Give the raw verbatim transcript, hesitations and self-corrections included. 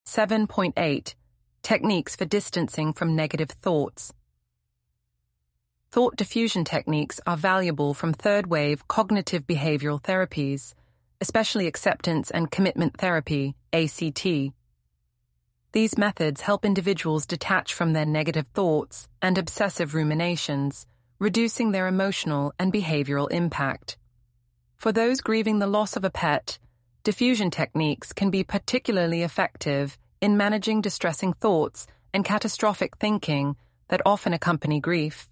seven point eight. Techniques for distancing from negative thoughts. Thought diffusion techniques are valuable from third-wave cognitive behavioral therapies, especially acceptance and commitment therapy, A C T. These methods help individuals detach from their negative thoughts and obsessive ruminations, reducing their emotional and behavioral impact. For those grieving the loss of a pet, diffusion techniques can be particularly effective in managing distressing thoughts and catastrophic thinking that often accompany grief.